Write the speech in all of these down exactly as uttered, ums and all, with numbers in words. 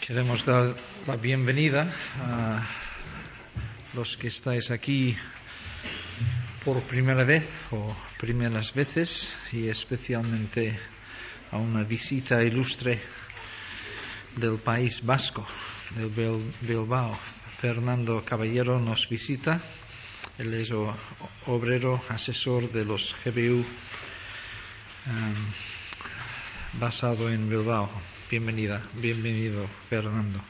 Queremos dar la bienvenida a los que estáis aquí por primera vez o primeras veces, y especialmente a una visita ilustre del País Vasco, del Bilbao. Fernando Caballero nos visita. Él es obrero asesor de los G B U um, basado en Bilbao. Bienvenida, bienvenido, Fernando.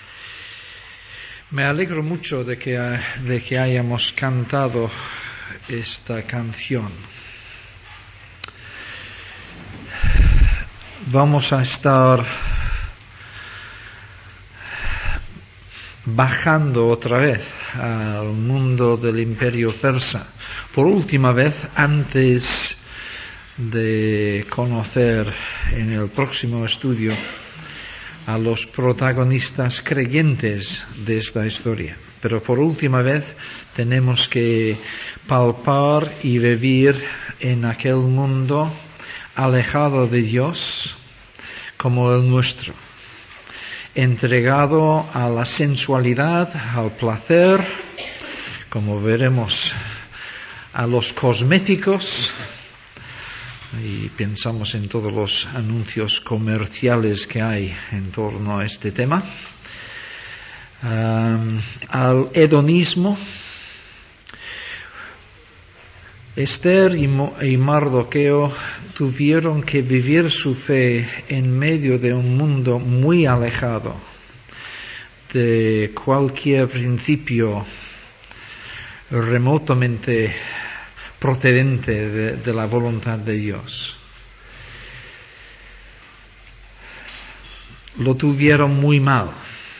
Me alegro mucho de que, de que hayamos cantado esta canción. Vamos a estar bajando otra vez al mundo del Imperio Persa, por última vez antes de conocer en el próximo estudio a los protagonistas creyentes de esta historia. Pero por última vez tenemos que palpar y vivir en aquel mundo alejado de Dios como el nuestro, entregado a la sensualidad, al placer, como veremos, a los cosméticos, y pensamos en todos los anuncios comerciales que hay en torno a este tema, um, al hedonismo. Esther y, Mo- y Mardoqueo tuvieron que vivir su fe en medio de un mundo muy alejado de cualquier principio remotamente procedente de, de la voluntad de Dios. Lo tuvieron muy mal.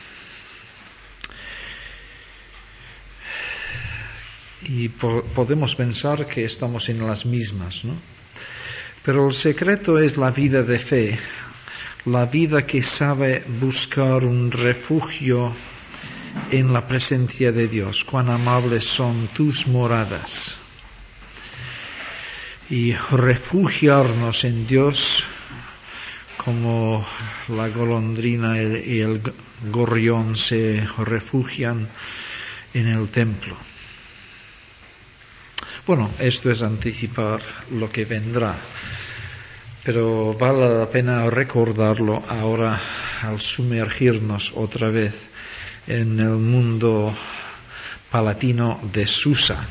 Y po- podemos pensar que estamos en las mismas, ¿no? Pero el secreto es la vida de fe, la vida que sabe buscar un refugio en la presencia de Dios. Cuán amables son tus moradas. Y refugiarnos en Dios como la golondrina y el gorrión se refugian en el templo. Bueno, esto es anticipar lo que vendrá, pero vale la pena recordarlo ahora al sumergirnos otra vez en el mundo palatino de Susa.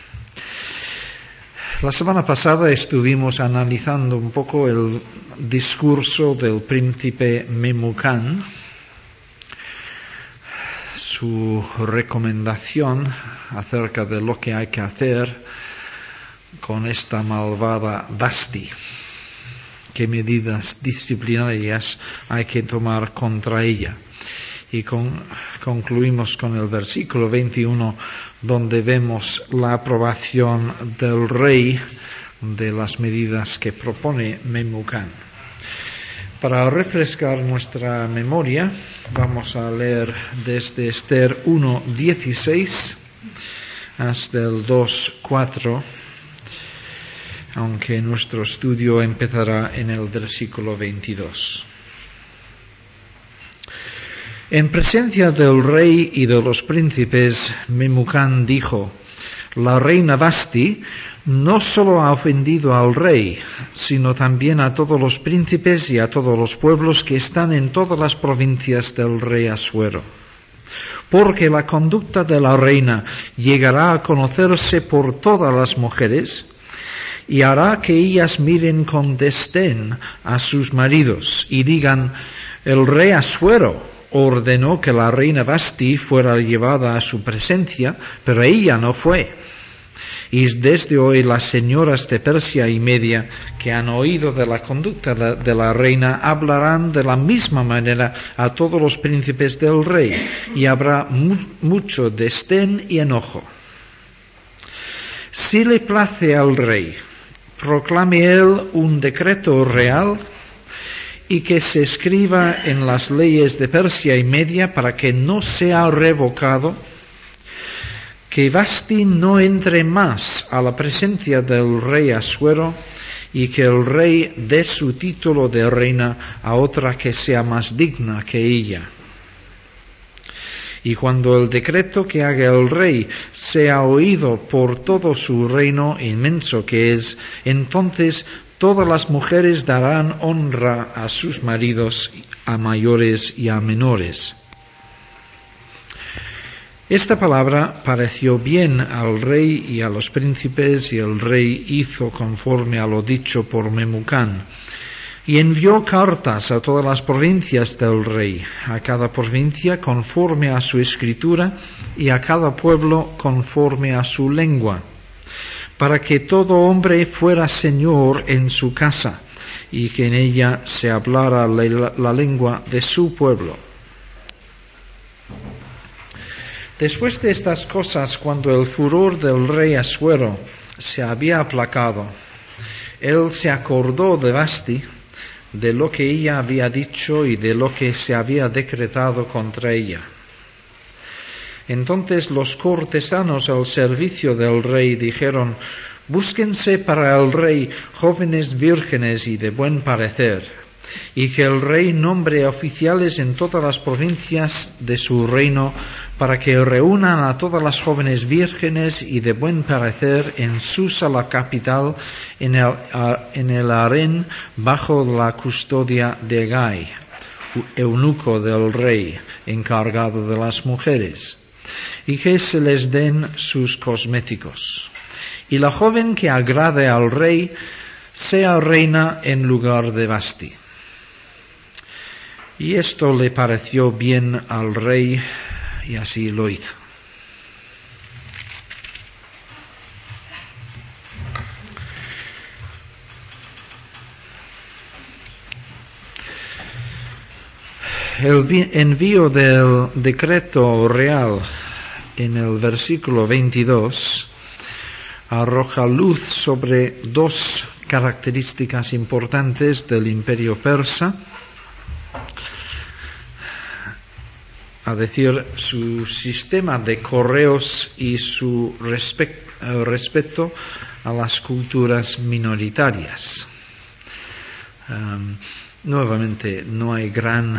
La semana pasada estuvimos analizando un poco el discurso del príncipe Memucán, su recomendación acerca de lo que hay que hacer con esta malvada Vasti, qué medidas disciplinarias hay que tomar contra ella. Y con, concluimos con el versículo veintiuno, donde vemos la aprobación del rey de las medidas que propone Memucán. Para refrescar nuestra memoria, vamos a leer desde Esther uno dieciséis hasta el dos cuatro, aunque nuestro estudio empezará en el versículo veintidós. En presencia del rey y de los príncipes, Memucán dijo: la reina Vasti no solo ha ofendido al rey, sino también a todos los príncipes y a todos los pueblos que están en todas las provincias del rey Asuero. Porque la conducta de la reina llegará a conocerse por todas las mujeres, y hará que ellas miren con desdén a sus maridos y digan: el rey Asuero ordenó que la reina Vasti fuera llevada a su presencia, pero ella no fue. Y desde hoy las señoras de Persia y Media que han oído de la conducta de la reina hablarán de la misma manera a todos los príncipes del rey, y habrá mu- mucho desdén y enojo. Si le place al rey, proclame él un decreto real y que se escriba en las leyes de Persia y Media para que no sea revocado, que Vasti no entre más a la presencia del rey Asuero, y que el rey dé su título de reina a otra que sea más digna que ella. Y cuando el decreto que haga el rey sea oído por todo su reino inmenso que es, entonces todas las mujeres darán honra a sus maridos, a mayores y a menores. Esta palabra pareció bien al rey y a los príncipes, y el rey hizo conforme a lo dicho por Memucán. Y envió cartas a todas las provincias del rey, a cada provincia conforme a su escritura y a cada pueblo conforme a su lengua, para que todo hombre fuera señor en su casa y que en ella se hablara la, la lengua de su pueblo. Después de estas cosas, cuando el furor del rey Asuero se había aplacado, él se acordó de Vasti, de lo que ella había dicho y de lo que se había decretado contra ella. Entonces los cortesanos al servicio del rey dijeron: búsquense para el rey jóvenes vírgenes y de buen parecer, y que el rey nombre oficiales en todas las provincias de su reino, para que reúnan a todas las jóvenes vírgenes y de buen parecer en Susa, la capital, en el, en el harén, bajo la custodia de Gai, eunuco del rey, encargado de las mujeres, y que se les den sus cosméticos. Y la joven que agrade al rey sea reina en lugar de Vasti. Y esto le pareció bien al rey, y así lo hizo. El envío del decreto real en el versículo veintidós arroja luz sobre dos características importantes del imperio persa, a decir, su sistema de correos y su respect, uh, respeto a las culturas minoritarias. Um, nuevamente, no hay gran uh,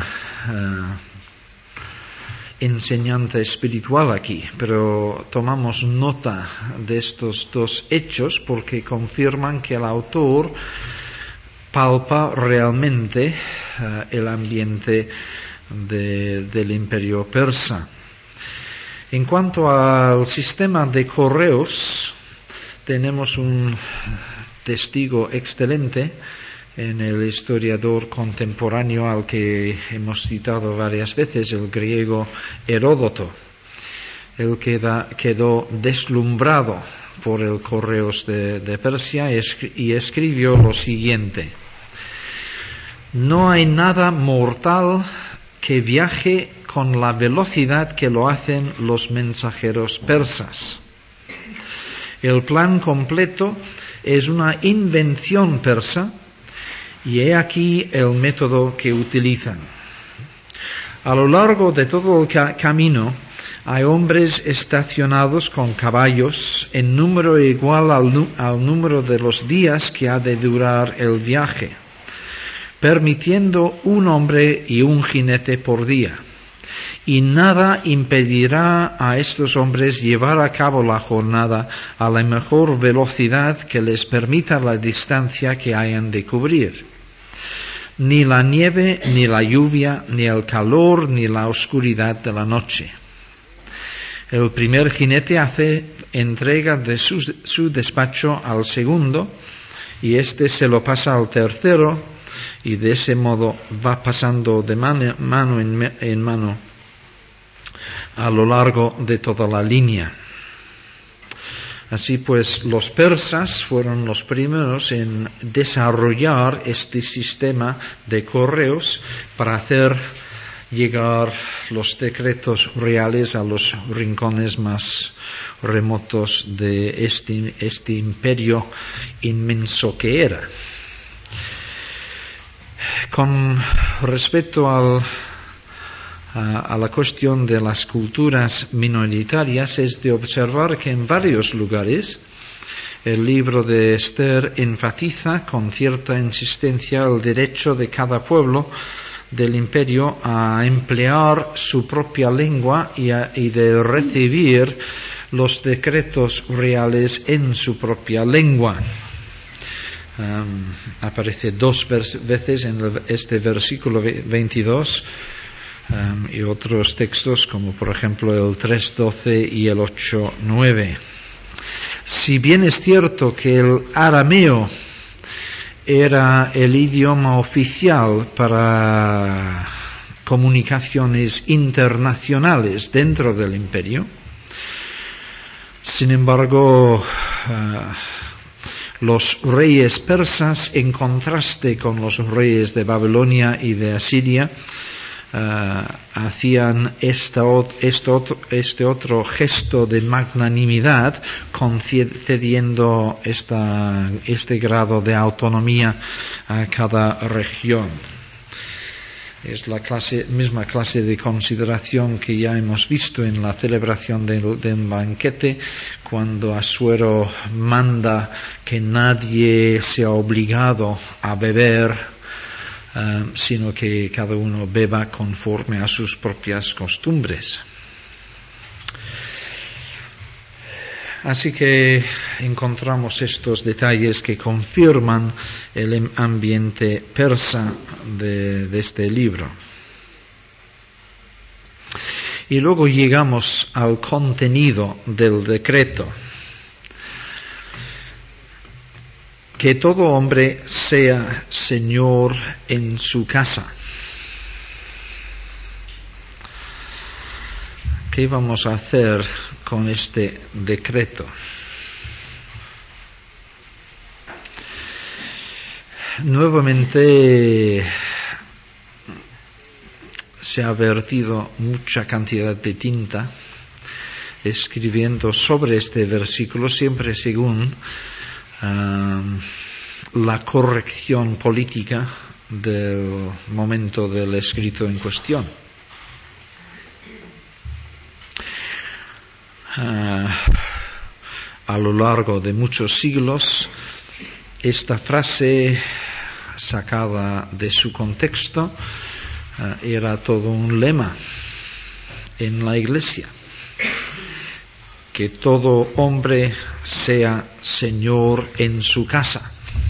enseñanza espiritual aquí, pero tomamos nota de estos dos hechos porque confirman que el autor palpa realmente uh, el ambiente De, del imperio persa. En cuanto al sistema de correos, tenemos un testigo excelente en el historiador contemporáneo al que hemos citado varias veces, el griego Heródoto. Él queda, quedó deslumbrado por el correos de, de Persia y escribió lo siguiente: no hay nada mortal que viaje con la velocidad que lo hacen los mensajeros persas. El plan completo es una invención persa y he aquí el método que utilizan. A lo largo de todo el ca- camino hay hombres estacionados con caballos en número igual al, nu- al número de los días que ha de durar el viaje, permitiendo un hombre y un jinete por día, y nada impedirá a estos hombres llevar a cabo la jornada a la mejor velocidad que les permita la distancia que hayan de cubrir. Ni la nieve, ni la lluvia, ni el calor, ni la oscuridad de la noche. El primer jinete hace entrega de su, su despacho al segundo, y éste se lo pasa al tercero, y de ese modo va pasando de mano, mano en, me, en mano a lo largo de toda la línea. Así pues, los persas fueron los primeros en desarrollar este sistema de correos para hacer llegar los decretos reales a los rincones más remotos de este, este imperio inmenso que era. Con respecto al, a, a la cuestión de las culturas minoritarias, es de observar que en varios lugares el libro de Esther enfatiza con cierta insistencia el derecho de cada pueblo del imperio a emplear su propia lengua y, a, y de recibir los decretos reales en su propia lengua. Um, aparece dos veces en el, este versículo veintidós um, y otros textos como por ejemplo el tres doce y el ocho nueve. Si bien es cierto que el arameo era el idioma oficial para comunicaciones internacionales dentro del imperio, sin embargo, uh, los reyes persas, en contraste con los reyes de Babilonia y de Asiria, uh, hacían esta, este, otro, este otro gesto de magnanimidad, concediendo esta, este grado de autonomía a cada región. Es la clase, misma clase de consideración que ya hemos visto en la celebración del, del banquete, cuando Asuero manda que nadie sea obligado a beber, uh, sino que cada uno beba conforme a sus propias costumbres. Así que encontramos estos detalles que confirman el ambiente persa de, de este libro. Y luego llegamos al contenido del decreto. Que todo hombre sea señor en su casa. ¿Qué vamos a hacer con este decreto? Nuevamente se ha vertido mucha cantidad de tinta escribiendo sobre este versículo, siempre según uh, la corrección política del momento del escrito en cuestión. Uh, a lo largo de muchos siglos, esta frase sacada de su contexto uh, era todo un lema en la Iglesia: que todo hombre sea señor en su casa.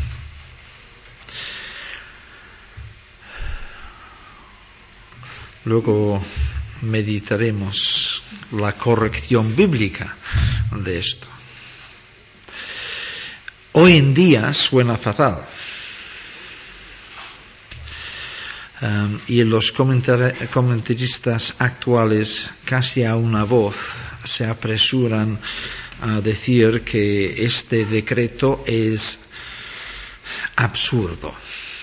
Luego meditaremos la corrección bíblica de esto. Hoy en día suena fatal. Um, y los comentar- comentaristas actuales, casi a una voz, se apresuran a decir que este decreto es absurdo.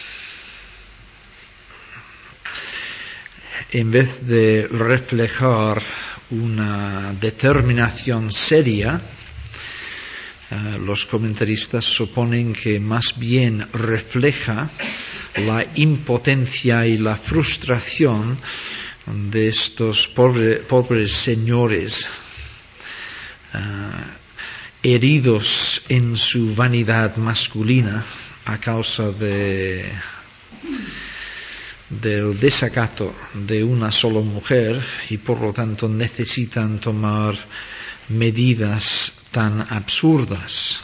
En vez de reflejar una determinación seria, uh, los comentaristas suponen que más bien refleja la impotencia y la frustración de estos pobre, pobres señores uh, heridos en su vanidad masculina a causa de del desacato de una sola mujer, y por lo tanto necesitan tomar medidas tan absurdas.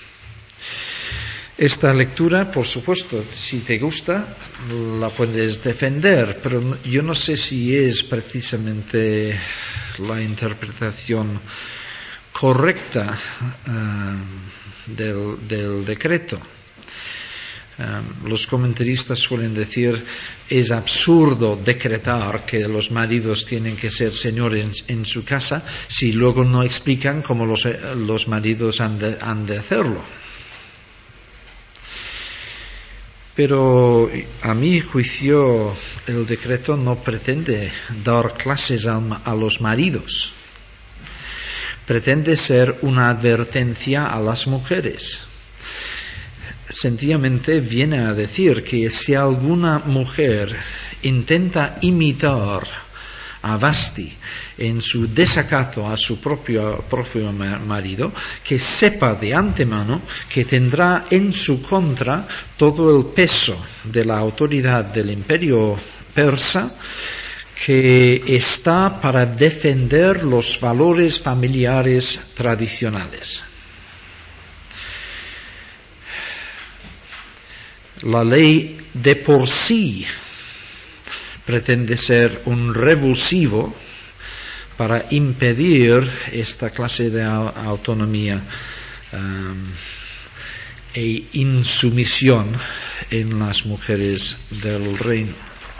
Esta lectura, por supuesto, si te gusta, la puedes defender, pero yo no sé si es precisamente la interpretación correcta uh, del, del decreto. Um, los comentaristas suelen decir: es absurdo decretar que los maridos tienen que ser señores en, en su casa, si luego no explican cómo los, los maridos han de, han de hacerlo. Pero a mi juicio el decreto no pretende dar clases a, a los maridos. Pretende ser una advertencia a las mujeres. Sencillamente viene a decir que si alguna mujer intenta imitar a Vasti en su desacato a su propio, propio marido, que sepa de antemano que tendrá en su contra todo el peso de la autoridad del imperio persa que está para defender los valores familiares tradicionales. La ley de por sí pretende ser un revulsivo para impedir esta clase de autonomía um, e insumisión en las mujeres del reino.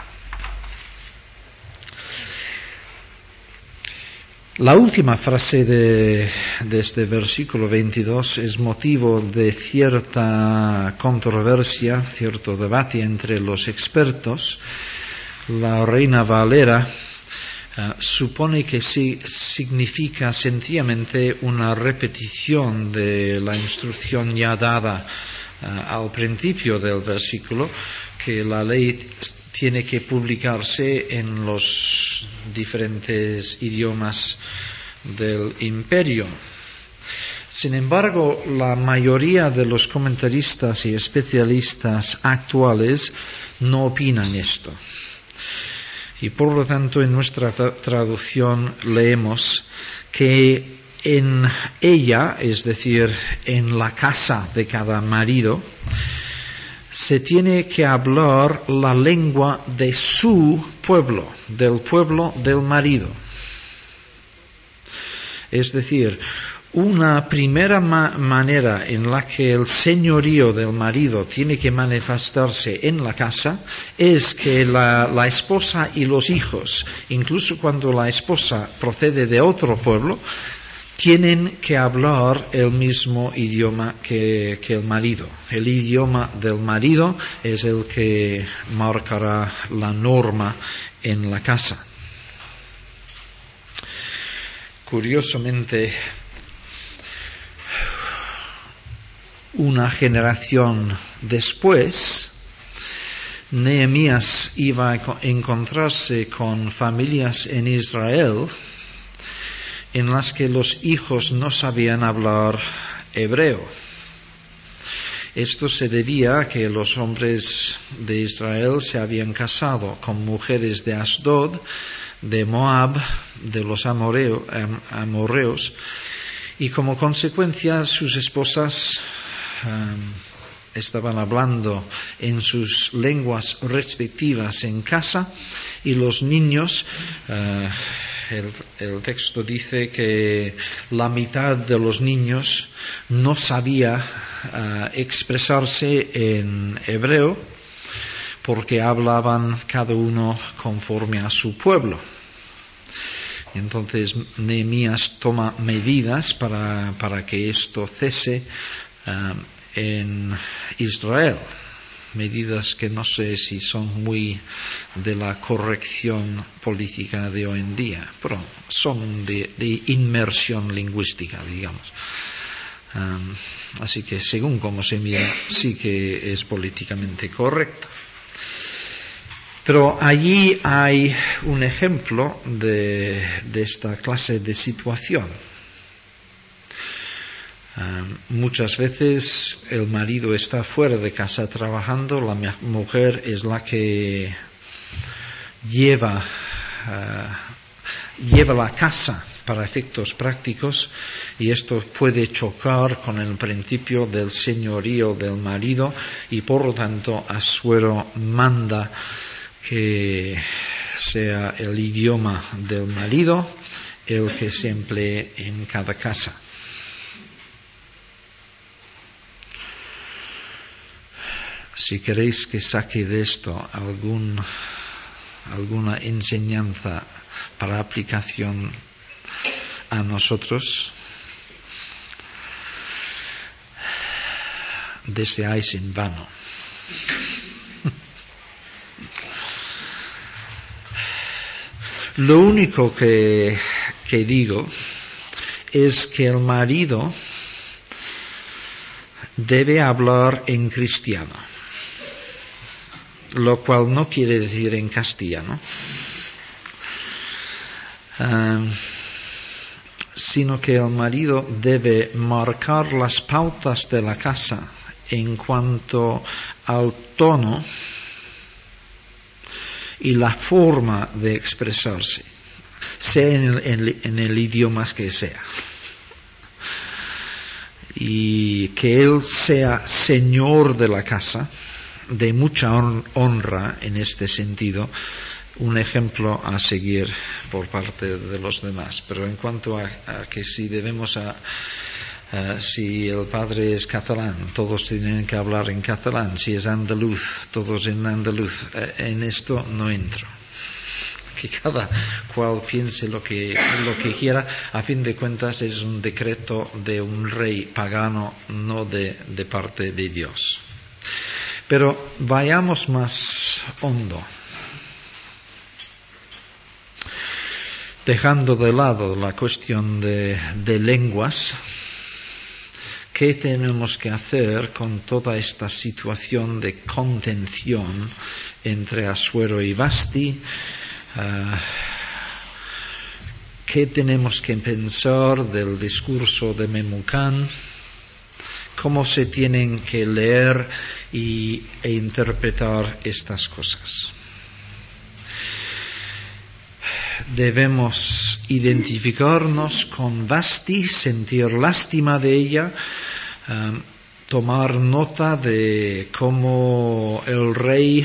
La última frase de, de este versículo veintidós es motivo de cierta controversia, cierto debate entre los expertos. La Reina Valera uh, supone que sí significa sencillamente una repetición de la instrucción ya dada uh, al principio del versículo, que la ley tiene que publicarse en los diferentes idiomas del imperio. Sin embargo, la mayoría de los comentaristas y especialistas actuales no opinan esto. Y por lo tanto, en nuestra tra- traducción leemos que en ella, es decir, en la casa de cada marido, se tiene que hablar la lengua de su pueblo, del pueblo del marido. Es decir, una primera ma- manera en la que el señorío del marido tiene que manifestarse en la casa es que la, la esposa y los hijos, incluso cuando la esposa procede de otro pueblo, tienen que hablar el mismo idioma que, que el marido. El idioma del marido es el que marcará la norma en la casa. Curiosamente, una generación después, Nehemías iba a encontrarse con familias en Israel en las que los hijos no sabían hablar hebreo. Esto se debía a que los hombres de Israel se habían casado con mujeres de Asdod, de Moab, de los amoreo, amorreos, y como consecuencia sus esposas um, estaban hablando en sus lenguas respectivas en casa, y los niños, uh, el, el texto dice que la mitad de los niños no sabía uh, expresarse en hebreo porque hablaban cada uno conforme a su pueblo. Entonces Nehemías toma medidas para, para que esto cese uh, en Israel. Medidas que no sé si son muy de la corrección política de hoy en día, pero son de, de inmersión lingüística, digamos. Um, así que según como se mira, sí que es políticamente correcto. Pero allí hay un ejemplo de, de esta clase de situación. Uh, muchas veces el marido está fuera de casa trabajando, la mujer es la que lleva, uh, lleva la casa para efectos prácticos, y esto puede chocar con el principio del señorío del marido, y por lo tanto Asuero manda que sea el idioma del marido el que se emplee en cada casa. Si queréis que saque de esto algún, alguna enseñanza para aplicación a nosotros, deseáis en vano. Lo único que, que digo es que el marido debe hablar en cristiano, lo cual no quiere decir en castellano, uh, sino que el marido debe marcar las pautas de la casa en cuanto al tono y la forma de expresarse, sea en el, en, en el idioma que sea. Y que Él sea Señor de la casa, de mucha honra en este sentido, un ejemplo a seguir por parte de los demás. Pero en cuanto a, a que si debemos a, a si el padre es catalán, todos tienen que hablar en catalán, si es andaluz, todos en andaluz, en esto no entro. Que cada cual piense lo que, lo que quiera, a fin de cuentas es un decreto de un rey pagano, no de, de parte de Dios. Pero vayamos más hondo, dejando de lado la cuestión de, de lenguas. ¿Qué tenemos que hacer con toda esta situación de contención entre Asuero y Vasti? Uh, ¿Qué tenemos que pensar del discurso de Memucán? ¿Cómo se tienen que leer y, e interpretar estas cosas? Debemos identificarnos con Vasti, sentir lástima de ella, um, tomar nota de cómo el rey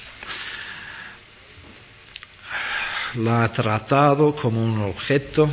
la ha tratado como un objeto,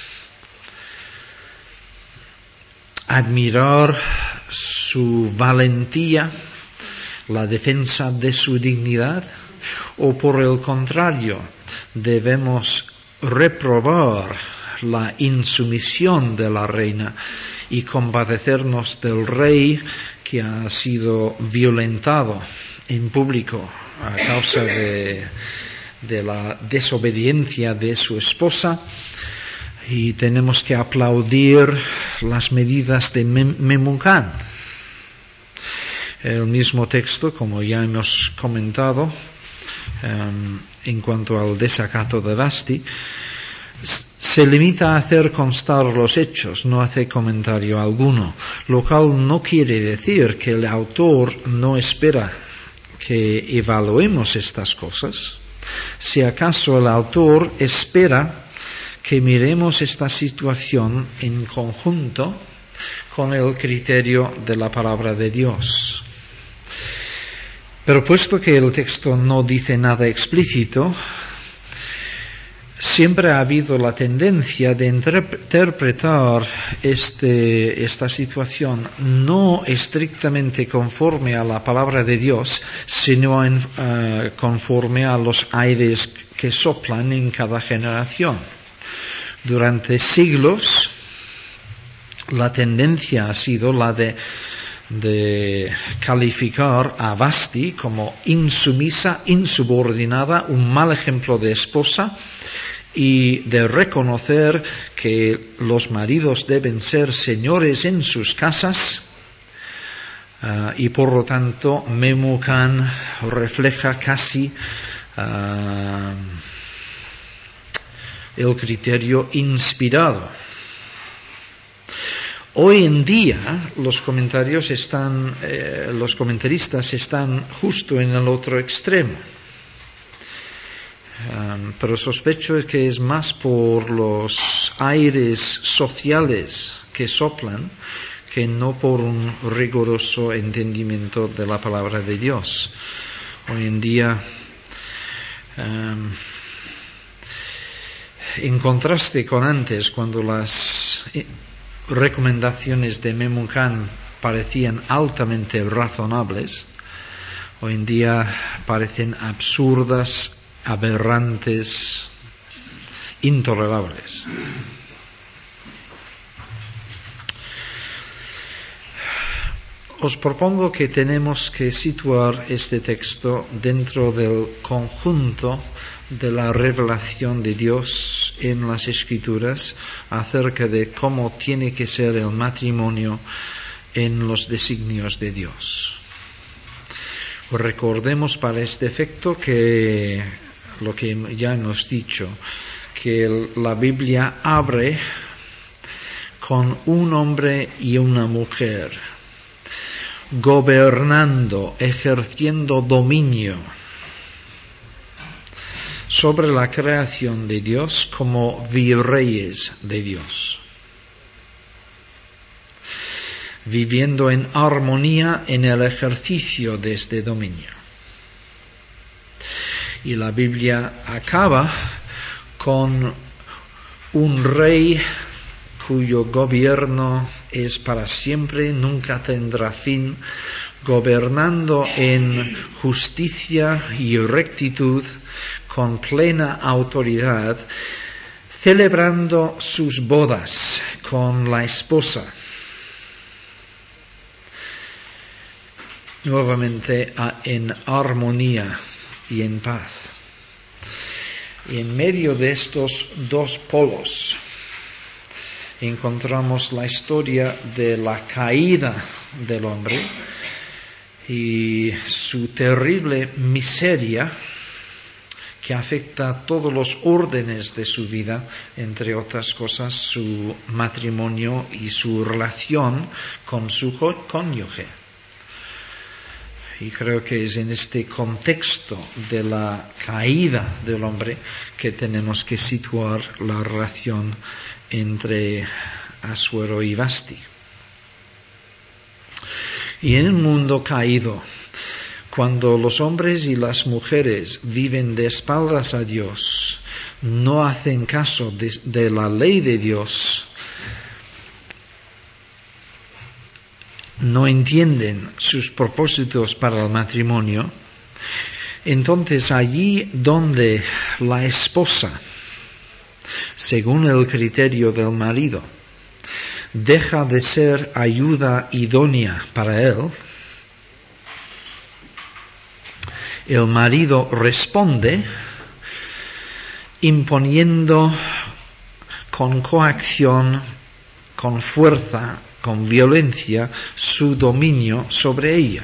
admirar su valentía, la defensa de su dignidad, o por el contrario, debemos reprobar la insumisión de la reina y compadecernos del rey que ha sido violentado en público a causa de de la desobediencia de su esposa, y tenemos que aplaudir las medidas de Memucán. El mismo texto, como ya hemos comentado, um, en cuanto al desacato de Vasti, se limita a hacer constar los hechos, no hace comentario alguno, lo cual no quiere decir que el autor no espera que evaluemos estas cosas. Si acaso el autor espera que miremos esta situación en conjunto con el criterio de la palabra de Dios. Pero puesto que el texto no dice nada explícito, siempre ha habido la tendencia de interpretar este, esta situación no estrictamente conforme a la palabra de Dios, sino en, uh, conforme a los aires que soplan en cada generación. Durante siglos, la tendencia ha sido la de, de calificar a Vasti como insumisa, insubordinada, un mal ejemplo de esposa, y de reconocer que los maridos deben ser señores en sus casas, uh, y por lo tanto Memucán refleja casi uh, el criterio inspirado. Hoy en día los comentarios están, eh, los comentaristas están justo en el otro extremo. Um, pero sospecho que es más por los aires sociales que soplan que no por un riguroso entendimiento de la palabra de Dios. Hoy en día, um, en contraste con antes, cuando las recomendaciones de Memucán parecían altamente razonables, hoy en día parecen absurdas, aberrantes, intolerables. Os propongo que tenemos que situar este texto dentro del conjunto de la revelación de Dios en las Escrituras acerca de cómo tiene que ser el matrimonio en los designios de Dios. Recordemos para este efecto que lo que ya hemos dicho, que la Biblia abre con un hombre y una mujer, gobernando, ejerciendo dominio sobre la creación de Dios como virreyes de Dios, viviendo en armonía en el ejercicio de este dominio. Y la Biblia acaba con un rey cuyo gobierno es para siempre, nunca tendrá fin, gobernando en justicia y rectitud, con plena autoridad, celebrando sus bodas con la esposa, nuevamente en armonía y en paz. Y en medio de estos dos polos encontramos la historia de la caída del hombre y su terrible miseria que afecta a todos los órdenes de su vida, entre otras cosas su matrimonio y su relación con su cónyuge. Y creo que es en este contexto de la caída del hombre que tenemos que situar la relación entre Asuero y Vasti. Y en un mundo caído, cuando los hombres y las mujeres viven de espaldas a Dios, no hacen caso de, de la ley de Dios, no entienden sus propósitos para el matrimonio, entonces allí donde la esposa, según el criterio del marido, deja de ser ayuda idónea para él, el marido responde imponiendo con coacción, con fuerza, con violencia, su dominio sobre ella.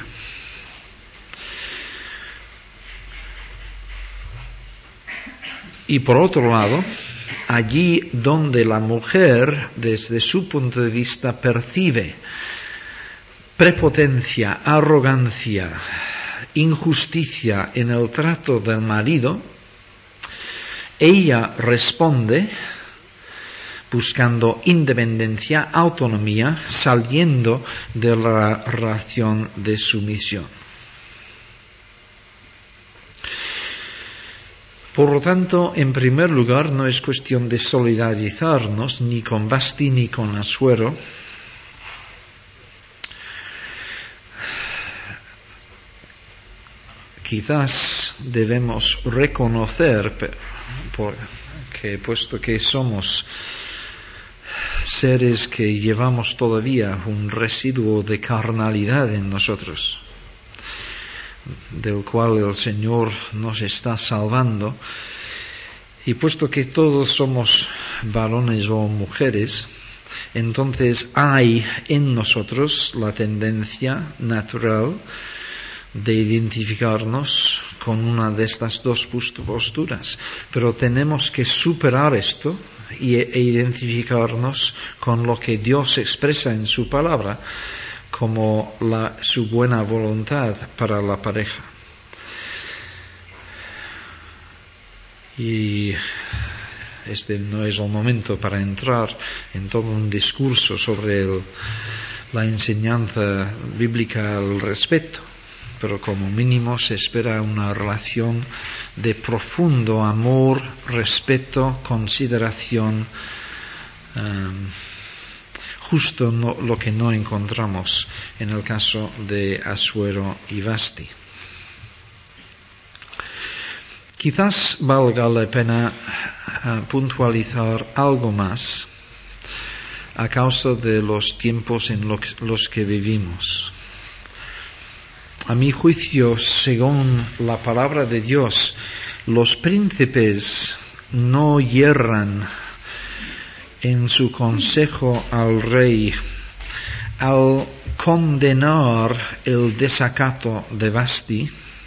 Y por otro lado, allí donde la mujer, desde su punto de vista, percibe prepotencia, arrogancia, injusticia en el trato del marido, ella responde buscando independencia, autonomía, saliendo de la relación de sumisión. Por lo tanto, en primer lugar, no es cuestión de solidarizarnos ni con Vasti ni con Asuero. Quizás debemos reconocer que, puesto que somos seres que llevamos todavía un residuo de carnalidad en nosotros, del cual el Señor nos está salvando, y puesto que todos somos varones o mujeres, entonces hay en nosotros la tendencia natural de identificarnos con una de estas dos posturas, pero tenemos que superar esto e identificarnos con lo que Dios expresa en su palabra como la, su buena voluntad para la pareja. Y este no es el momento para entrar en todo un discurso sobre el, la enseñanza bíblica al respecto, pero como mínimo se espera una relación de profundo amor, respeto, consideración, um, justo no, lo que no encontramos en el caso de Asuero y Vasti. Quizás valga la pena uh, puntualizar algo más a causa de los tiempos en lo que, los que vivimos. A mi juicio, según la palabra de Dios, los príncipes no yerran en su consejo al rey al condenar el desacato de Vasti,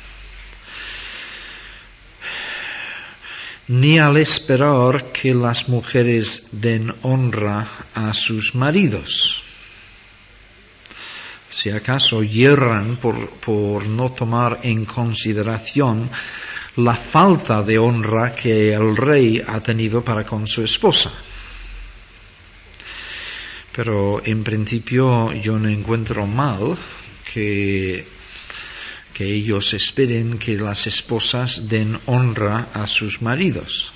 ni al esperar que las mujeres den honra a sus maridos. Si acaso yerran por, por no tomar en consideración la falta de honra que el rey ha tenido para con su esposa. Pero en principio yo no encuentro mal que, que ellos esperen que las esposas den honra a sus maridos.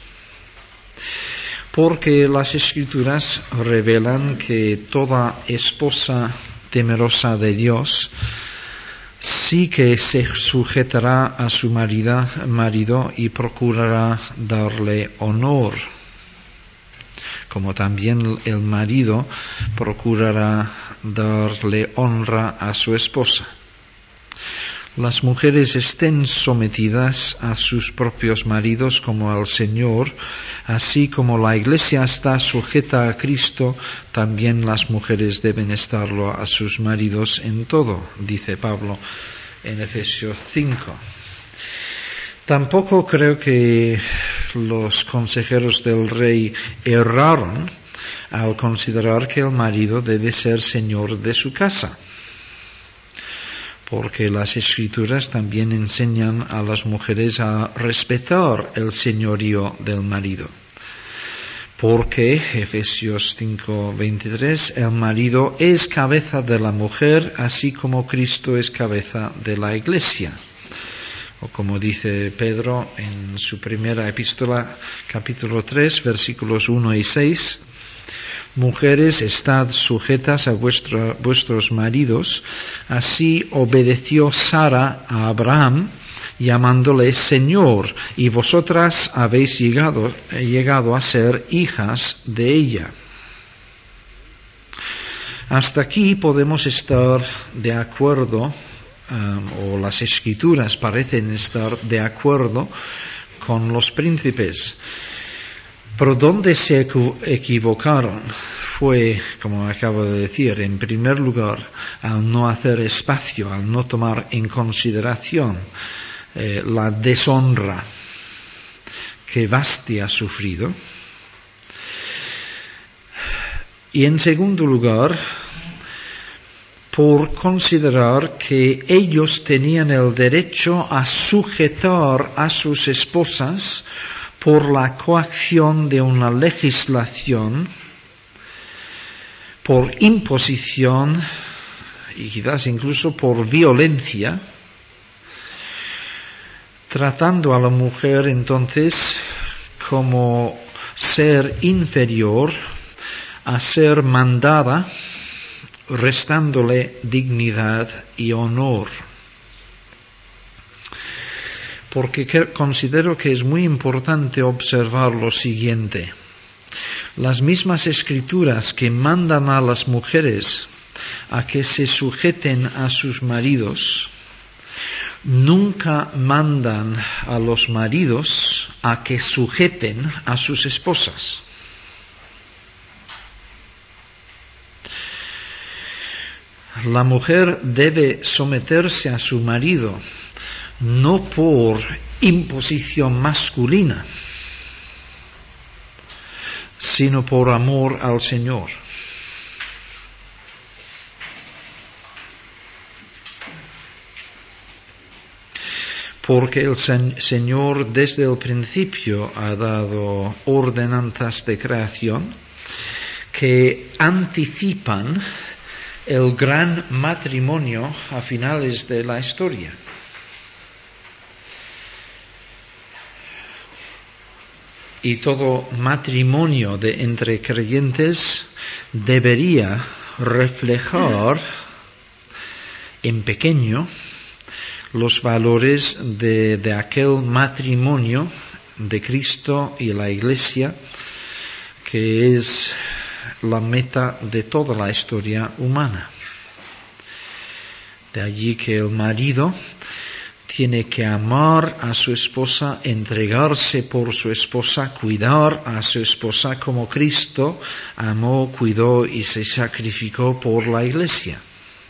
Porque las Escrituras revelan que toda esposa temerosa de Dios sí que se sujetará a su marido, marido y procurará darle honor, como también el marido procurará darle honra a su esposa. Las mujeres estén sometidas a sus propios maridos como al Señor, así como la Iglesia está sujeta a Cristo, también las mujeres deben estarlo a sus maridos en todo, dice Pablo en Efesios cinco. Tampoco creo que los consejeros del rey erraron al considerar que el marido debe ser señor de su casa, porque las Escrituras también enseñan a las mujeres a respetar el señorío del marido. Porque, Efesios cinco veintitrés, el marido es cabeza de la mujer, así como Cristo es cabeza de la Iglesia. O como dice Pedro en su primera epístola, capítulo tres, versículos uno y seis, mujeres, estad sujetas a vuestro, vuestros maridos, así obedeció Sara a Abraham, llamándole Señor, y vosotras habéis llegado, llegado a ser hijas de ella. Hasta aquí podemos estar de acuerdo, um, o las Escrituras parecen estar de acuerdo con los príncipes. Pero ¿dónde se equivocaron? Fue, como acabo de decir, en primer lugar, al no hacer espacio, al no tomar en consideración eh, la deshonra que Vasti ha sufrido. Y en segundo lugar, por considerar que ellos tenían el derecho a sujetar a sus esposas por la coacción de una legislación, por imposición y quizás incluso por violencia, tratando a la mujer entonces como ser inferior, a ser mandada, restándole dignidad y honor. Porque considero que es muy importante observar lo siguiente. Las mismas Escrituras que mandan a las mujeres a que se sujeten a sus maridos, nunca mandan a los maridos a que sujeten a sus esposas. La mujer debe someterse a su marido no por imposición masculina, sino por amor al Señor. Porque el Señor desde el principio ha dado ordenanzas de creación que anticipan el gran matrimonio a finales de la historia. Y todo matrimonio de entre creyentes debería reflejar en pequeño los valores de, de aquel matrimonio de Cristo y la Iglesia, que es la meta de toda la historia humana. De allí que el marido tiene que amar a su esposa, entregarse por su esposa, cuidar a su esposa como Cristo amó, cuidó y se sacrificó por la Iglesia.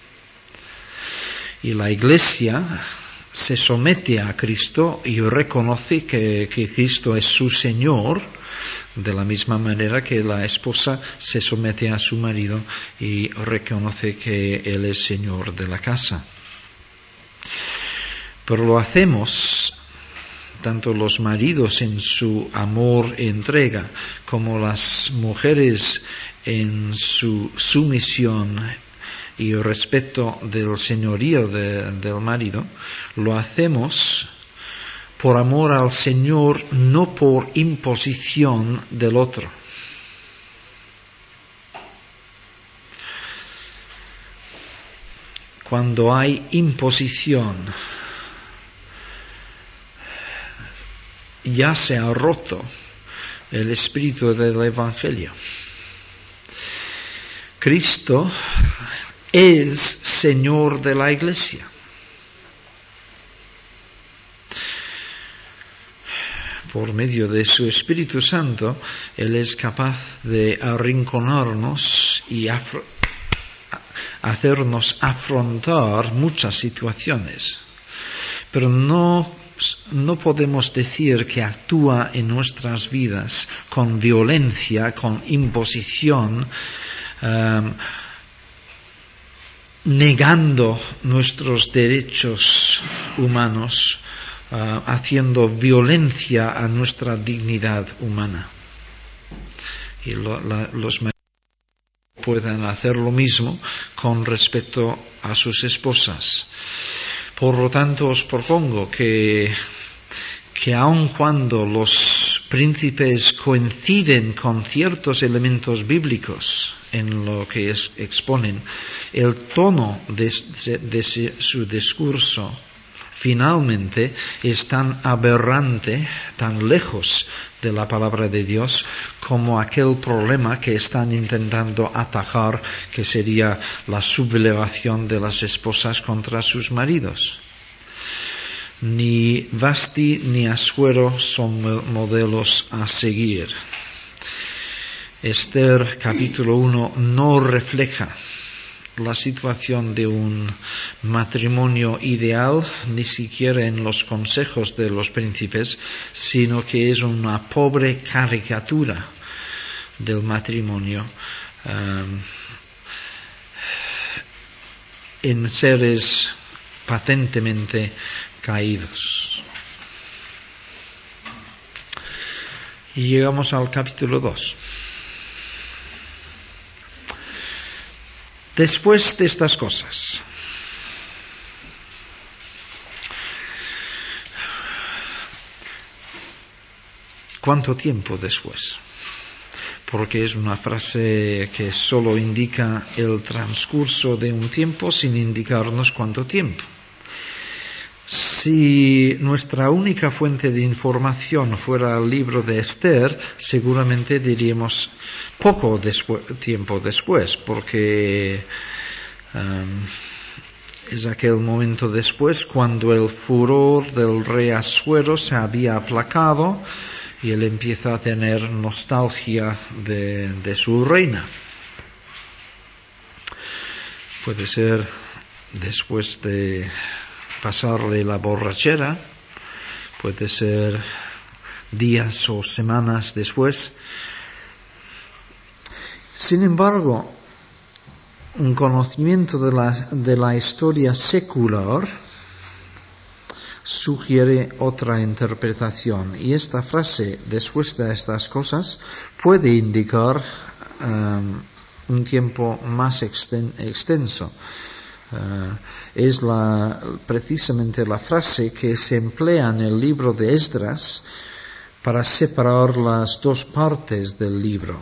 Y la Iglesia se somete a Cristo y reconoce que, que Cristo es su Señor, de la misma manera que la esposa se somete a su marido y reconoce que Él es Señor de la casa. Pero lo hacemos tanto los maridos en su amor e entrega como las mujeres en su sumisión y respeto del señorío de, del marido, lo hacemos por amor al Señor, no por imposición del otro. Cuando hay imposición, ya se ha roto el espíritu del Evangelio. Cristo es Señor de la Iglesia. Por medio de su Espíritu Santo, Él es capaz de arrinconarnos y afro- hacernos afrontar muchas situaciones. Pero no, no podemos decir que actúa en nuestras vidas con violencia, con imposición, um, negando nuestros derechos humanos, Uh, haciendo violencia a nuestra dignidad humana. Y lo, la, los maridos pueden hacer lo mismo con respecto a sus esposas. Por lo tanto, os propongo que, que aun cuando los príncipes coinciden con ciertos elementos bíblicos en lo que es, exponen, el tono de, de, de su discurso finalmente es tan aberrante, tan lejos de la palabra de Dios, como aquel problema que están intentando atajar, que sería la sublevación de las esposas contra sus maridos. Ni Vasti ni Asuero son modelos a seguir. Esther capítulo uno no refleja la situación de un matrimonio ideal, ni siquiera en los consejos de los príncipes, sino que es una pobre caricatura del matrimonio um, en seres patentemente caídos. Y llegamos al capítulo dos. Después de estas cosas, ¿cuánto tiempo después? Porque es una frase que solo indica el transcurso de un tiempo sin indicarnos cuánto tiempo. Si nuestra única fuente de información fuera el libro de Esther, seguramente diríamos poco después, tiempo después, porque um, es aquel momento después cuando el furor del rey Asuero se había aplacado y él empieza a tener nostalgia de, de su reina. Puede ser después de pasarle la borrachera, puede ser días o semanas después. Sin embargo, un conocimiento de la, de la historia secular sugiere otra interpretación, y esta frase, después de estas cosas, puede indicar um, un tiempo más exten, extenso. Uh, es la, precisamente la frase que se emplea en el libro de Esdras para separar las dos partes del libro.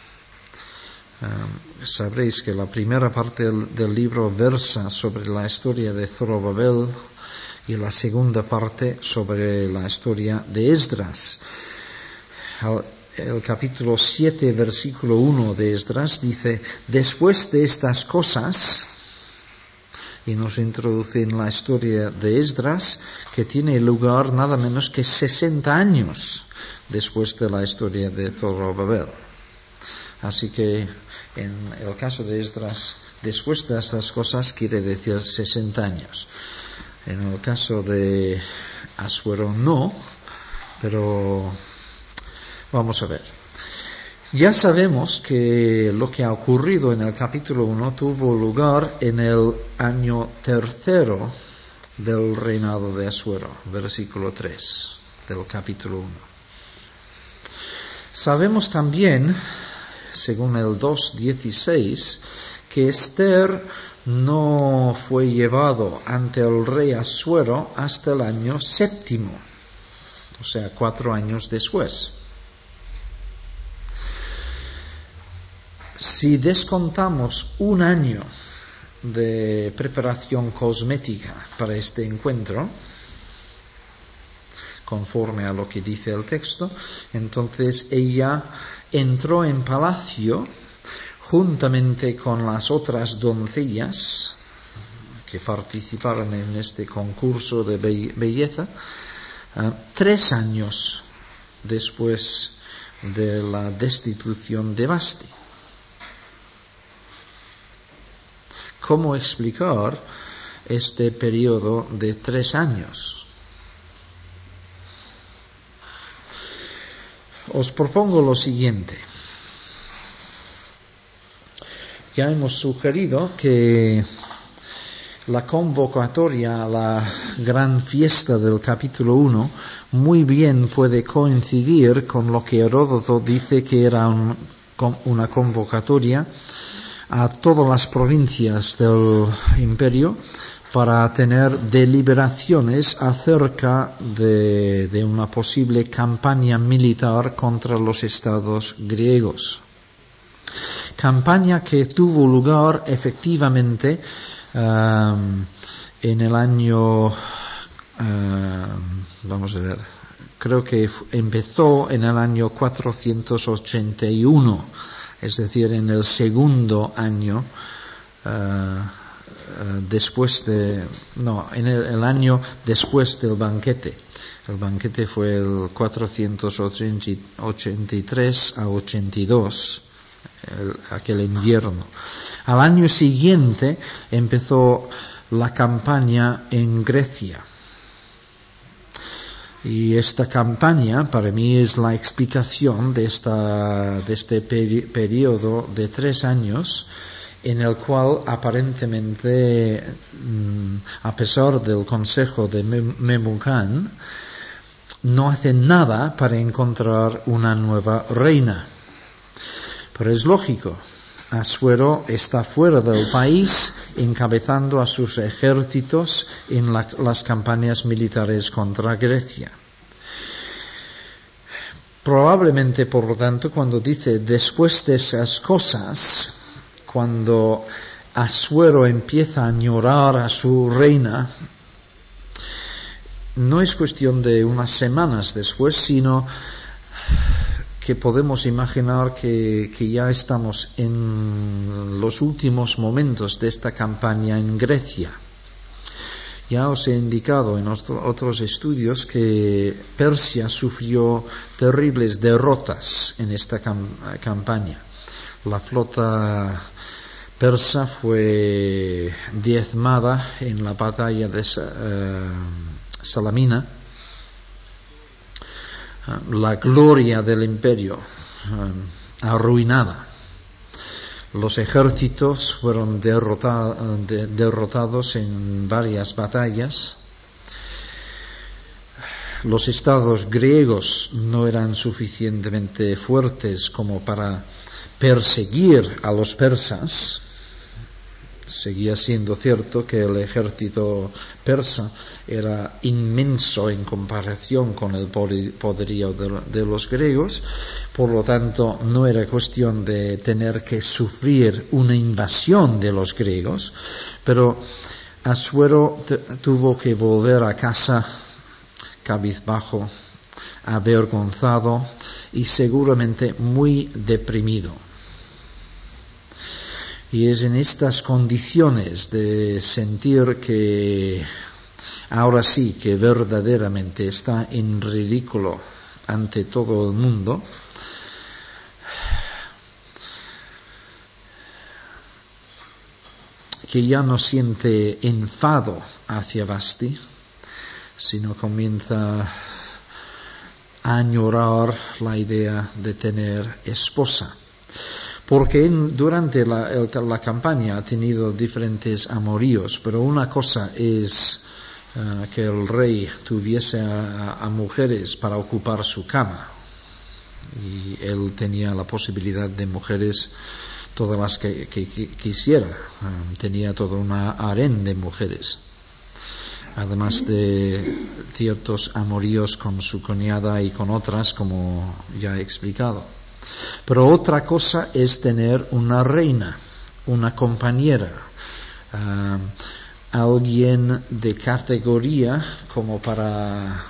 Uh, sabréis que la primera parte del, del libro versa sobre la historia de Zorobabel y la segunda parte sobre la historia de Esdras. El, el capítulo siete, versículo uno de Esdras dice: después de estas cosas, y nos introduce en la historia de Esdras, que tiene lugar nada menos que sesenta años después de la historia de Zorobabel. Así que en el caso de Esdras, después de estas cosas quiere decir sesenta años. En el caso de Asuero no, pero vamos a ver. Ya sabemos que lo que ha ocurrido en el capítulo uno tuvo lugar en el año tercero del reinado de Asuero, versículo tres. del capítulo uno. Sabemos también, según el dos dieciséis, que Esther no fue llevado ante el rey Asuero hasta el año séptimo, o sea, cuatro años después. Si descontamos un año de preparación cosmética para este encuentro, conforme a lo que dice el texto, entonces ella entró en palacio juntamente con las otras doncellas que participaron en este concurso de belleza, uh, tres años después de la destitución de Vasti. ¿Cómo explicar este periodo de tres años? Os propongo lo siguiente. Ya hemos sugerido que la convocatoria a la gran fiesta del capítulo uno muy bien puede coincidir con lo que Heródoto dice que era un, una convocatoria a todas las provincias del imperio para tener deliberaciones acerca de, de una posible campaña militar contra los estados griegos. Campaña que tuvo lugar efectivamente um, en el año, uh, vamos a ver, creo que empezó en el año cuatrocientos ochenta y uno, es decir, en el segundo año uh, uh, después de, no, en el, el año después del banquete. El banquete fue el cuatrocientos ochenta y tres a ochenta y dos, el, aquel invierno. Al año siguiente empezó la campaña en Grecia. Y esta campaña para mí es la explicación de, esta, de este peri- periodo de tres años en el cual aparentemente, a pesar del consejo de Memucán, no hacen nada para encontrar una nueva reina. Pero es lógico, Asuero está fuera del país encabezando a sus ejércitos en la, las campañas militares contra Grecia. Probablemente, por lo tanto, cuando dice después de esas cosas, cuando Asuero empieza a añorar a su reina, no es cuestión de unas semanas después, sino que podemos imaginar que, que ya estamos en los últimos momentos de esta campaña en Grecia. Ya os he indicado en otro, otros estudios que Persia sufrió terribles derrotas en esta cam- campaña. La flota persa fue diezmada en la batalla de uh, Salamina. La gloria del imperio um, arruinada. Los ejércitos fueron derrota, de, derrotados en varias batallas. Los estados griegos no eran suficientemente fuertes como para perseguir a los persas. Seguía siendo cierto que el ejército persa era inmenso en comparación con el poderío de, de los griegos, por lo tanto no era cuestión de tener que sufrir una invasión de los griegos, pero Asuero t- tuvo que volver a casa cabizbajo, avergonzado y seguramente muy deprimido. Y es en estas condiciones de sentir que ahora sí que verdaderamente está en ridículo ante todo el mundo, que ya no siente enfado hacia Vasti, sino comienza a añorar la idea de tener esposa. Porque en, durante la, el, la campaña ha tenido diferentes amoríos, pero una cosa es uh, que el rey tuviese a, a mujeres para ocupar su cama, y él tenía la posibilidad de mujeres todas las que, que, que quisiera. Um, tenía todo un harén de mujeres, además de ciertos amoríos con su cuñada y con otras, como ya he explicado. Pero otra cosa es tener una reina, una compañera, uh, alguien de categoría como para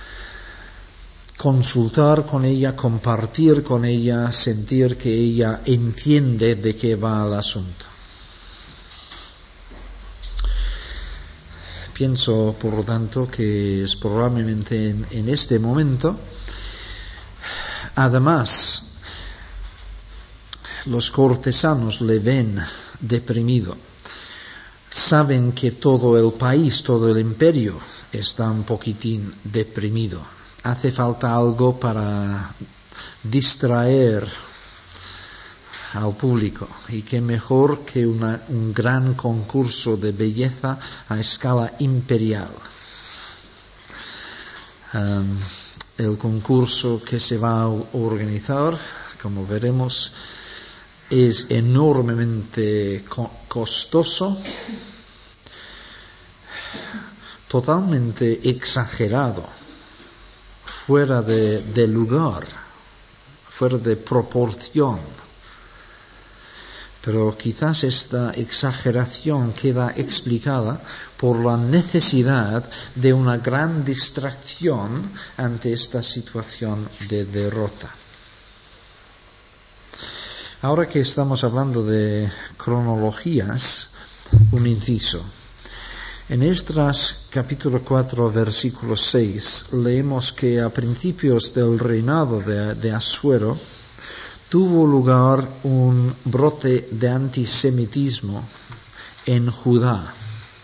consultar con ella, compartir con ella, sentir que ella entiende de qué va el asunto. Pienso, por lo tanto, que es probablemente en, en este momento, además, los cortesanos le ven deprimido, saben que todo el país, todo el imperio está un poquitín deprimido. Hace falta algo para distraer al público, y qué mejor que una, un gran concurso de belleza a escala imperial. Um, el concurso que se va a organizar, como veremos, es enormemente co- costoso, totalmente exagerado, fuera de, de lugar, fuera de proporción. Pero quizás esta exageración queda explicada por la necesidad de una gran distracción ante esta situación de derrota. Ahora que estamos hablando de cronologías, un inciso. En Esdras capítulo cuatro, versículo seis, leemos que a principios del reinado de, de Asuero tuvo lugar un brote de antisemitismo en Judá.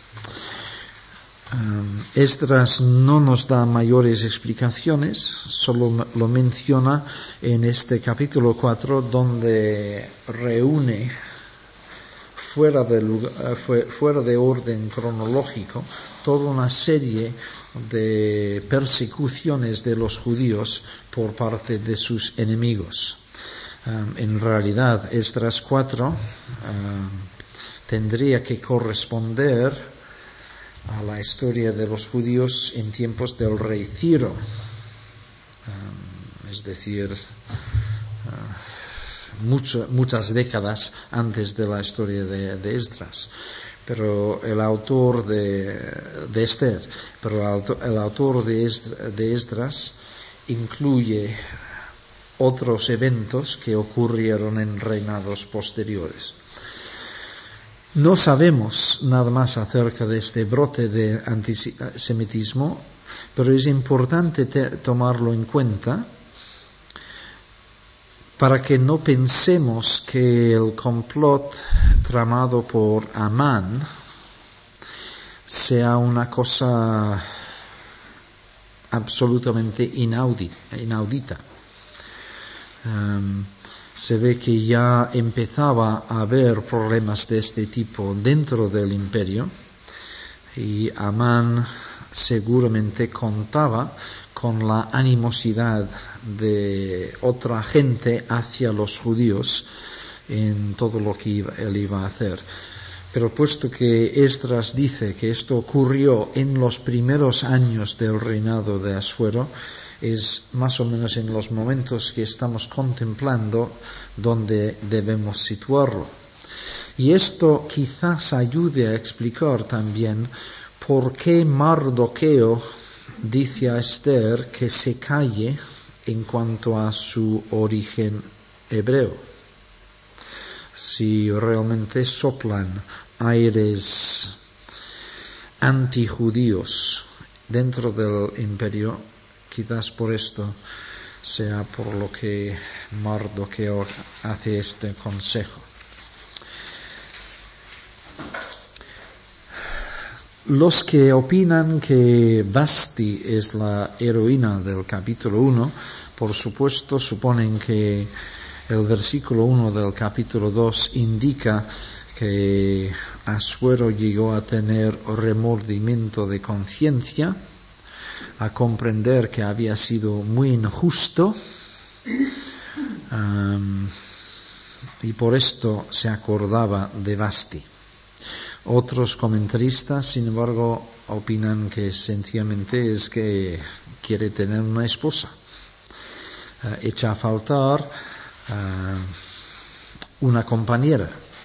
Um, Esdras no nos da mayores explicaciones, solo lo menciona en este capítulo cuatro, donde reúne fuera de, lugar, fuera de orden cronológico toda una serie de persecuciones de los judíos por parte de sus enemigos. Um, en realidad, Esdras cuatro um, tendría que corresponder a la historia de los judíos en tiempos del rey Ciro, um, es decir, uh, mucho, muchas décadas antes de la historia de, de Esdras. Pero el autor de, de Esther, pero el autor, el autor de, Esdras, de Esdras incluye otros eventos que ocurrieron en reinados posteriores. No sabemos nada más acerca de este brote de antisemitismo, pero es importante te- tomarlo en cuenta para que no pensemos que el complot tramado por Amán sea una cosa absolutamente inaudita. inaudita. Um, se ve que ya empezaba a haber problemas de este tipo dentro del imperio, y Amán seguramente contaba con la animosidad de otra gente hacia los judíos en todo lo que iba, él iba a hacer. Pero puesto que Esdras dice que esto ocurrió en los primeros años del reinado de Asuero, es más o menos en los momentos que estamos contemplando donde debemos situarlo. Y esto quizás ayude a explicar también por qué Mardoqueo dice a Esther que se calle en cuanto a su origen hebreo. Si realmente soplan aires antijudíos dentro del imperio, quizás por esto sea por lo que Mardoqueo hace este consejo. Los que opinan que Vasti es la heroína del capítulo uno, por supuesto suponen que el versículo uno del capítulo dos indica que Asuero llegó a tener remordimiento de conciencia, a comprender que había sido muy injusto, um, y por esto se acordaba de Vasti. Otros comentaristas, sin embargo, opinan que sencillamente es que quiere tener una esposa. Uh, echa a faltar uh, una compañera.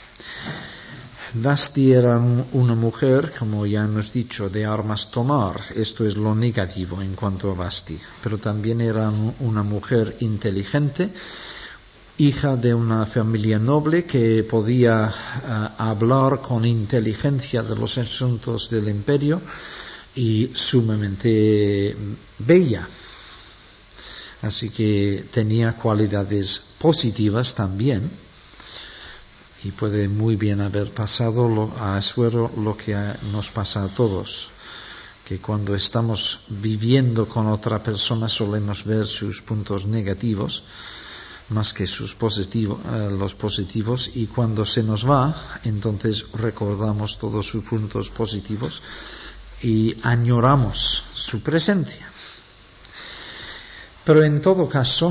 Vasti era una mujer, como ya hemos dicho, de armas tomar. Esto es lo negativo en cuanto a Vasti. Pero también era una mujer inteligente, hija de una familia noble que podía uh, hablar con inteligencia de los asuntos del imperio y sumamente bella. Así que tenía cualidades positivas también. Y puede muy bien haber pasado lo, a Asuero lo que a, nos pasa a todos, que cuando estamos viviendo con otra persona solemos ver sus puntos negativos más que sus positivos, eh, los positivos, y cuando se nos va, entonces recordamos todos sus puntos positivos y añoramos su presencia. Pero en todo caso,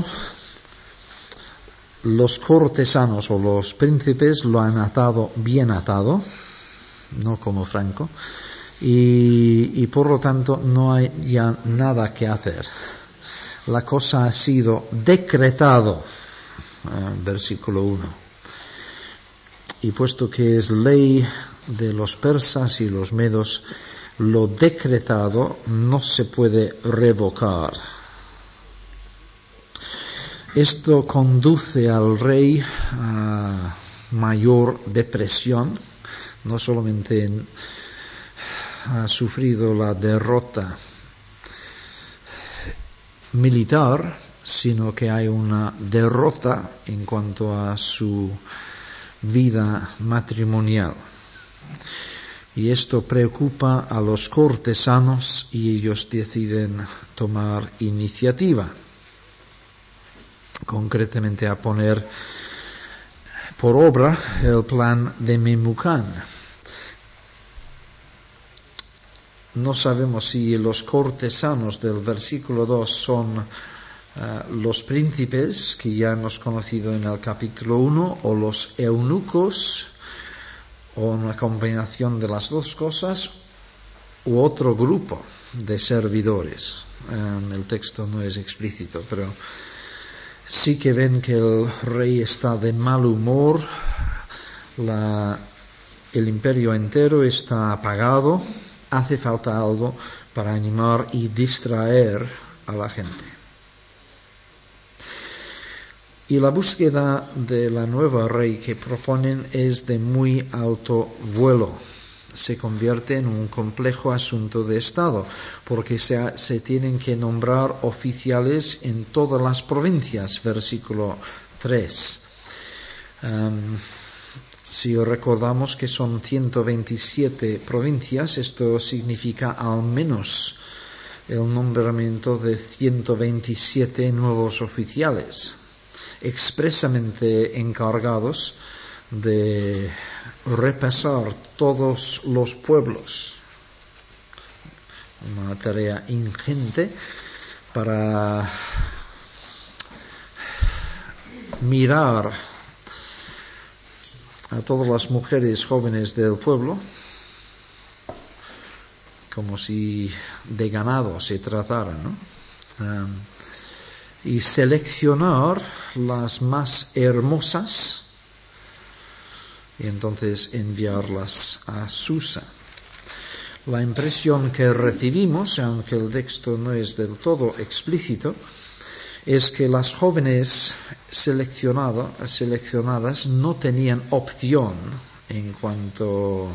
los cortesanos o los príncipes lo han atado bien atado, no como Franco, y, y por lo tanto no hay ya nada que hacer. La cosa ha sido decretado, eh, versículo uno. Y puesto que es ley de los persas y los medos, lo decretado no se puede revocar. Esto conduce al rey a mayor depresión, no solamente en, ha sufrido la derrota militar, sino que hay una derrota en cuanto a su vida matrimonial. Y esto preocupa a los cortesanos y ellos deciden tomar iniciativa. Concretamente a poner por obra el plan de Memucán. No sabemos si los cortesanos del versículo dos son uh, los príncipes que ya hemos conocido en el capítulo uno, o los eunucos, o una combinación de las dos cosas, u otro grupo de servidores. Um, el texto no es explícito, pero sí que ven que el rey está de mal humor, la, el imperio entero está apagado, hace falta algo para animar y distraer a la gente. Y la búsqueda de la nueva rey que proponen es de muy alto vuelo. Se convierte en un complejo asunto de Estado, porque se, se tienen que nombrar oficiales en todas las provincias, versículo tres. Um, si recordamos que son ciento veintisiete provincias, esto significa al menos el nombramiento de ciento veintisiete nuevos oficiales, expresamente encargados de repasar todos los pueblos. Una tarea ingente para mirar a todas las mujeres jóvenes del pueblo como si de ganado se tratara, ¿no? Um, y seleccionar las más hermosas y entonces enviarlas a Susa. La impresión que recibimos, aunque el texto no es del todo explícito, es que las jóvenes seleccionado, seleccionadas no tenían opción en cuanto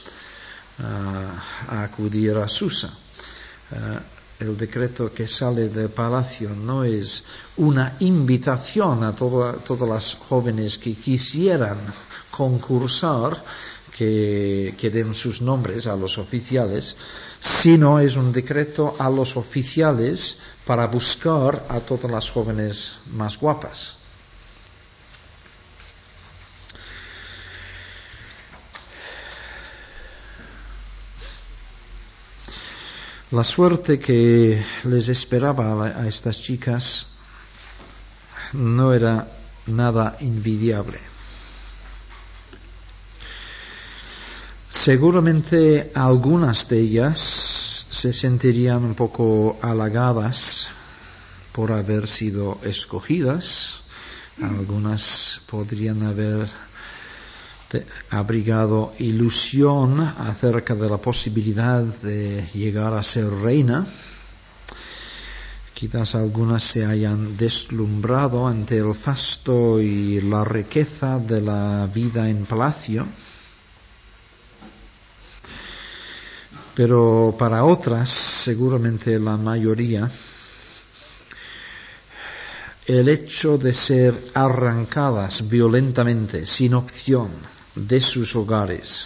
a, a acudir a Susa. Uh, el decreto que sale del palacio no es una invitación a, todo, a todas las jóvenes que quisieran concursar, que, que den sus nombres a los oficiales, sino es un decreto a los oficiales para buscar a todas las jóvenes más guapas. La suerte que les esperaba a, la, a estas chicas no era nada envidiable. Seguramente algunas de ellas se sentirían un poco halagadas por haber sido escogidas. Algunas podrían haber abrigado ilusión acerca de la posibilidad de llegar a ser reina. Quizás algunas se hayan deslumbrado ante el fasto y la riqueza de la vida en palacio. Pero para otras, seguramente la mayoría, el hecho de ser arrancadas violentamente, sin opción, de sus hogares,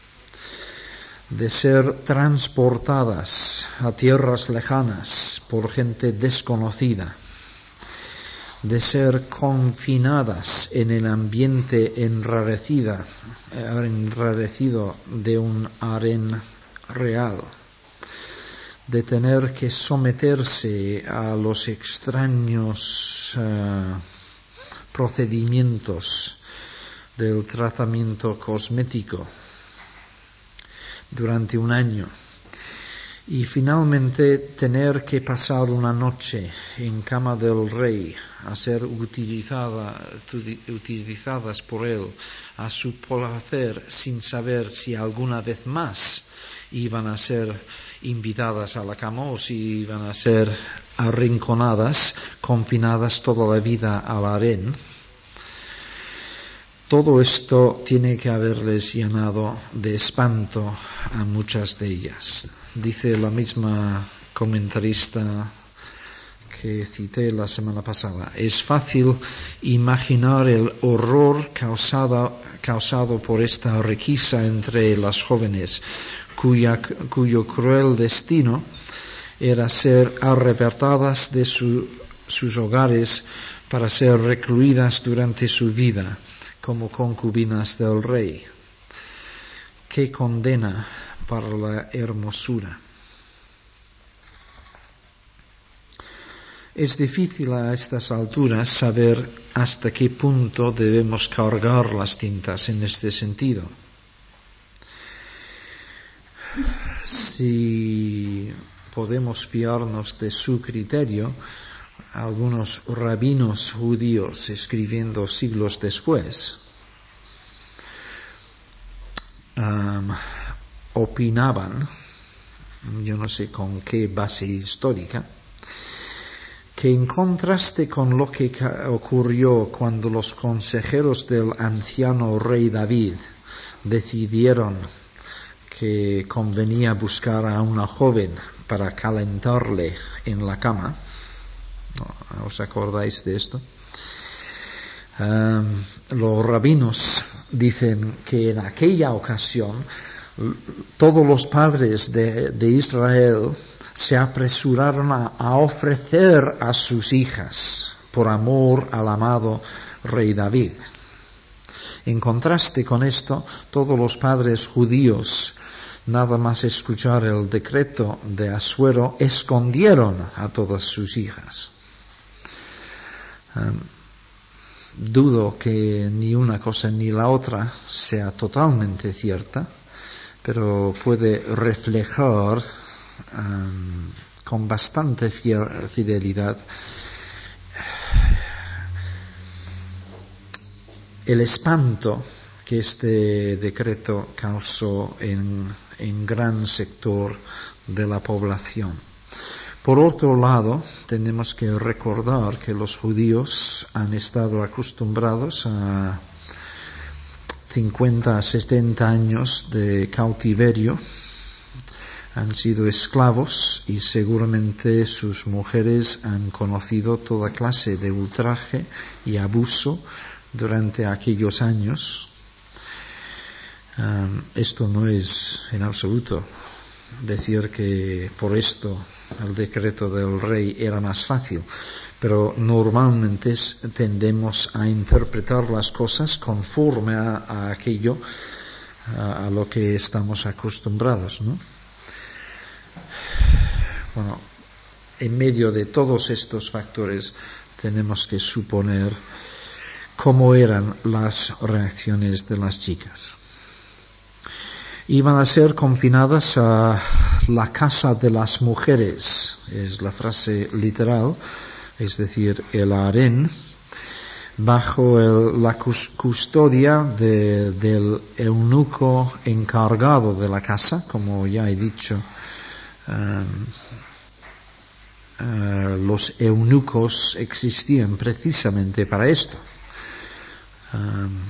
de ser transportadas a tierras lejanas por gente desconocida, de ser confinadas en el ambiente enrarecida, enrarecido de un harén real, de tener que someterse a los extraños uh, procedimientos del tratamiento cosmético durante un año y finalmente tener que pasar una noche en cama del rey a ser utilizada, utilizadas por él a su placer sin saber si alguna vez más iban a ser invitadas a la cama o si iban a ser arrinconadas, confinadas toda la vida al harén. Todo esto tiene que haberles llenado de espanto a muchas de ellas. Dice la misma comentarista que cité la semana pasada: es fácil imaginar el horror causado, causado por esta requisa entre las jóvenes, cuya, cuyo cruel destino era ser arrebatadas de su, sus hogares para ser recluidas durante su vida como concubinas del rey. ¡Qué condena para la hermosura! Es difícil a estas alturas saber hasta qué punto debemos cargar las tintas en este sentido. Si podemos fiarnos de su criterio, algunos rabinos judíos escribiendo siglos después um, opinaban, yo no sé con qué base histórica, que en contraste con lo que ocurrió cuando los consejeros del anciano rey David decidieron que convenía buscar a una joven para calentarle en la cama, ¿os acordáis de esto? Um, los rabinos dicen que en aquella ocasión todos los padres de, de Israel se apresuraron a, a ofrecer a sus hijas por amor al amado rey David. En contraste con esto, todos los padres judíos, nada más escuchar el decreto de Asuero, escondieron a todas sus hijas. Um, dudo que ni una cosa ni la otra sea totalmente cierta, pero puede reflejar um, con bastante fidelidad el espanto que este decreto causó en, en gran sector de la población. Por otro lado, tenemos que recordar que los judíos han estado acostumbrados a cincuenta a setenta años de cautiverio, han sido esclavos y seguramente sus mujeres han conocido toda clase de ultraje y abuso durante aquellos años. Um, esto no es en absoluto decir que por esto el decreto del rey era más fácil, pero normalmente tendemos a interpretar las cosas conforme a, a aquello a, a lo que estamos acostumbrados, ¿no? bueno, en medio de todos estos factores tenemos que suponer cómo eran las reacciones de las chicas. Iban a ser confinadas a la casa de las mujeres, es la frase literal, es decir, el harén, bajo el, la custodia de, del eunuco encargado de la casa, como ya he dicho. Um, uh, los eunucos existían precisamente para esto. Um,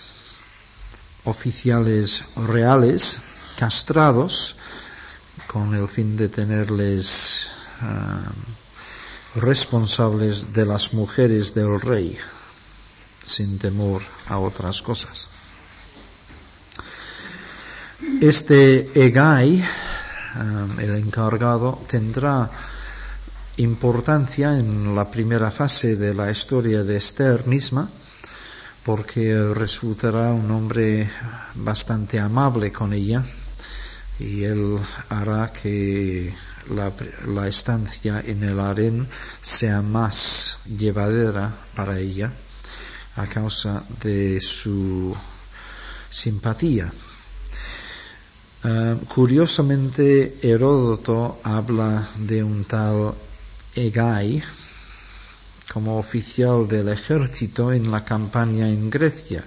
oficiales reales castrados con el fin de tenerles um, responsables de las mujeres del rey, sin temor a otras cosas. Este Hegai, um, el encargado, tendrá importancia en la primera fase de la historia de Esther misma, porque resultará un hombre bastante amable con ella y él hará que la, la estancia en el harén sea más llevadera para ella a causa de su simpatía. Uh, curiosamente, Heródoto habla de un tal Hegai como oficial del ejército en la campaña en Grecia.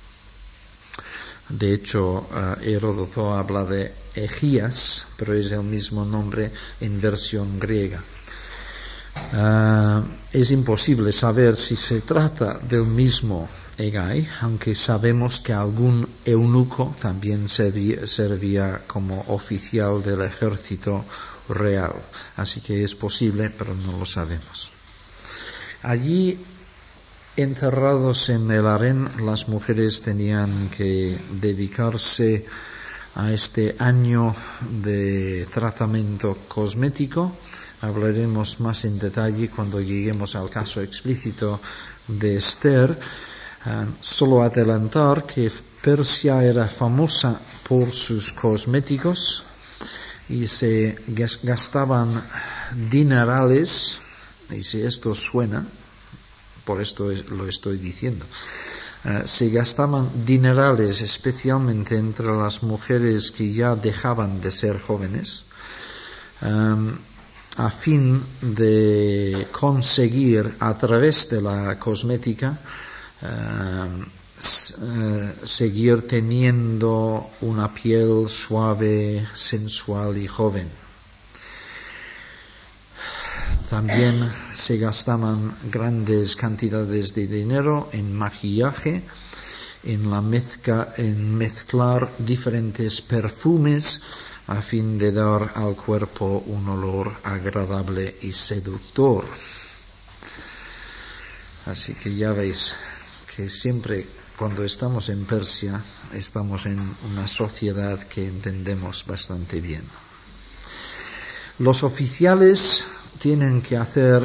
De hecho, uh, Heródoto habla de Egías, pero es el mismo nombre en versión griega. Uh, es imposible saber si se trata del mismo Hegai, aunque sabemos que algún eunuco también servía, servía como oficial del ejército real. Así que es posible, pero no lo sabemos. Allí, encerrados en el harén, las mujeres tenían que dedicarse a este año de tratamiento cosmético. Hablaremos más en detalle cuando lleguemos al caso explícito de Esther. Uh, solo adelantar que Persia era famosa por sus cosméticos y se gastaban dinerales. Y si esto suena, por esto es, lo estoy diciendo, uh, se gastaban dinerales especialmente entre las mujeres que ya dejaban de ser jóvenes, um, a fin de conseguir a través de la cosmética uh, s- uh, seguir teniendo una piel suave, sensual y joven. También se gastaban grandes cantidades de dinero en maquillaje, en la mezcla, en mezclar diferentes perfumes a fin de dar al cuerpo un olor agradable y seductor. Así que ya veis que siempre cuando estamos en Persia estamos en una sociedad que entendemos bastante bien. Los oficiales tienen que hacer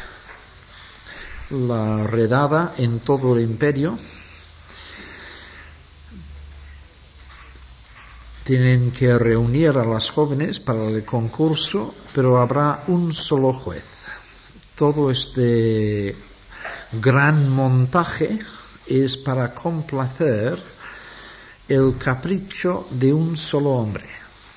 la redada en todo el imperio, tienen que reunir a las jóvenes para el concurso, pero habrá un solo juez. Todo este gran montaje es para complacer el capricho de un solo hombre.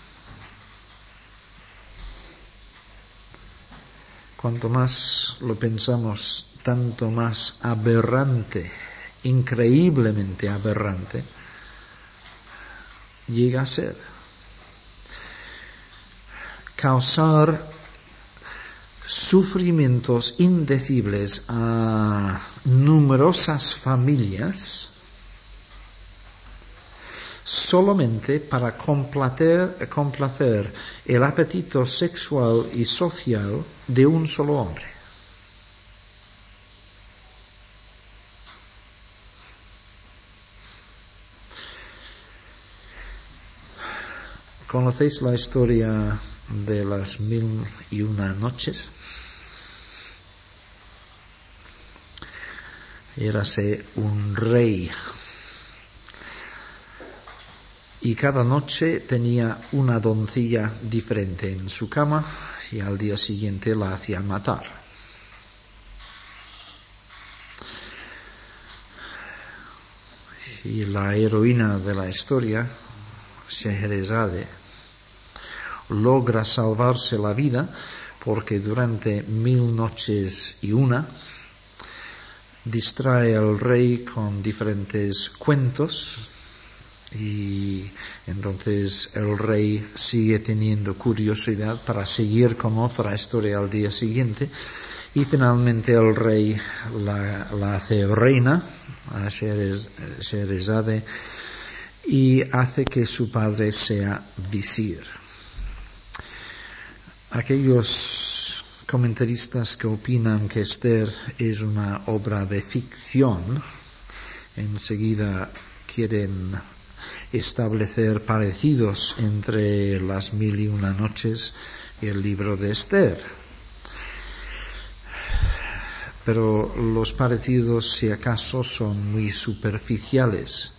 Cuanto más lo pensamos, tanto más aberrante, increíblemente aberrante, llega a ser. Causar sufrimientos indecibles a numerosas familias solamente para complacer, complacer el apetito sexual y social de un solo hombre. ¿Conocéis la historia de las mil y una noches? Érase un rey y cada noche tenía una doncella diferente en su cama y al día siguiente la hacían matar. Y la heroína de la historia, Scheherazade, logra salvarse la vida porque durante mil noches y una distrae al rey con diferentes cuentos y entonces el rey sigue teniendo curiosidad para seguir con otra historia al día siguiente y finalmente el rey la, la hace reina, a Scheherazade, y hace que su padre sea visir. Aquellos comentaristas que opinan que Esther es una obra de ficción, enseguida quieren establecer parecidos entre las mil y una noches y el libro de Esther. Pero los parecidos, si acaso, son muy superficiales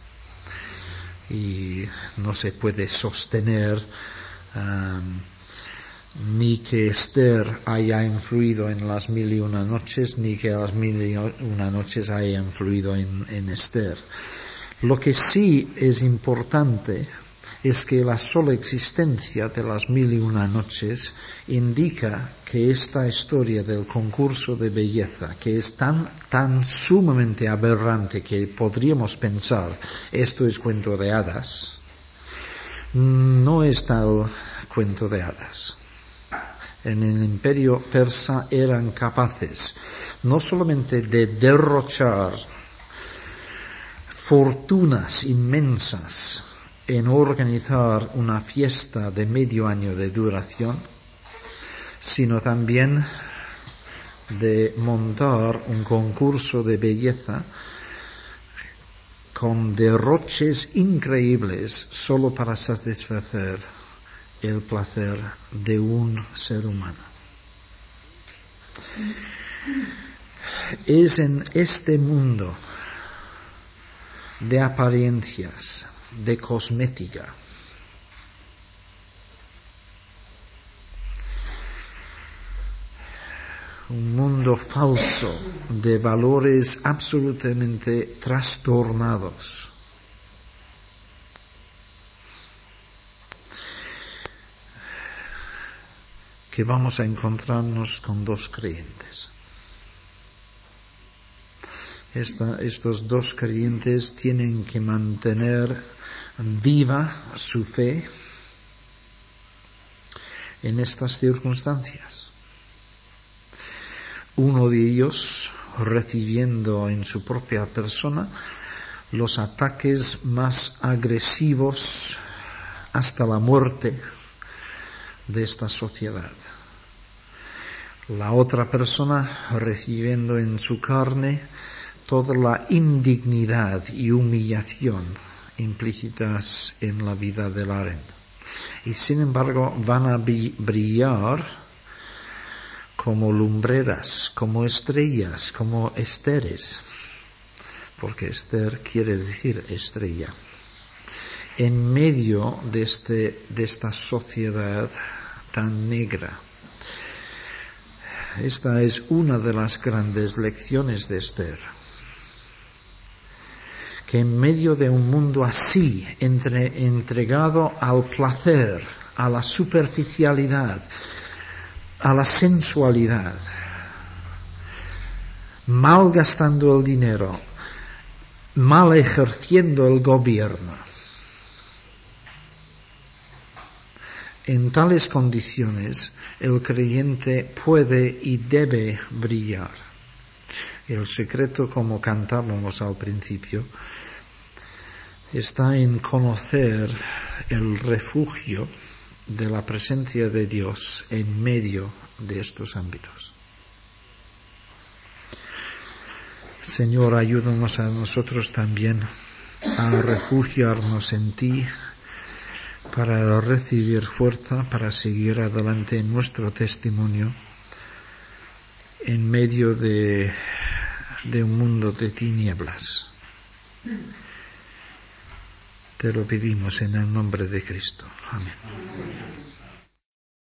y no se puede sostener um, ni que Esther haya influido en las mil y una noches, ni que las mil y una noches haya influido en, en Esther. Lo que sí es importante es que la sola existencia de las mil y una noches indica que esta historia del concurso de belleza, que es tan, tan sumamente aberrante que podríamos pensar esto es cuento de hadas, no es tal cuento de hadas. En el imperio persa eran capaces no solamente de derrochar fortunas inmensas en organizar una fiesta de medio año de duración, sino también de montar un concurso de belleza con derroches increíbles solo para satisfacer el placer de un ser humano. Es en este mundo de apariencias, de cosmética, un mundo falso de valores absolutamente trastornados, que vamos a encontrarnos con dos creyentes. Esta, estos dos creyentes tienen que mantener viva su fe en estas circunstancias. Uno de ellos recibiendo en su propia persona los ataques más agresivos hasta la muerte de esta sociedad. La otra persona recibiendo en su carne toda la indignidad y humillación implícitas en la vida del harén. Y sin embargo van a brillar como lumbreras, como estrellas, como esteres, porque Esther quiere decir estrella, en medio de, este, de esta sociedad tan negra. Esta es una de las grandes lecciones de Esther, que en medio de un mundo así, entre, entregado al placer, a la superficialidad, a la sensualidad, mal gastando el dinero, mal ejerciendo el gobierno, en tales condiciones el creyente puede y debe brillar. El secreto, como cantábamos al principio, está en conocer el refugio de la presencia de Dios en medio de estos ámbitos. Señor, ayúdanos a nosotros también a refugiarnos en ti, para recibir fuerza, para seguir adelante en nuestro testimonio en medio de, de un mundo de tinieblas. Te lo pedimos en el nombre de Cristo. Amén.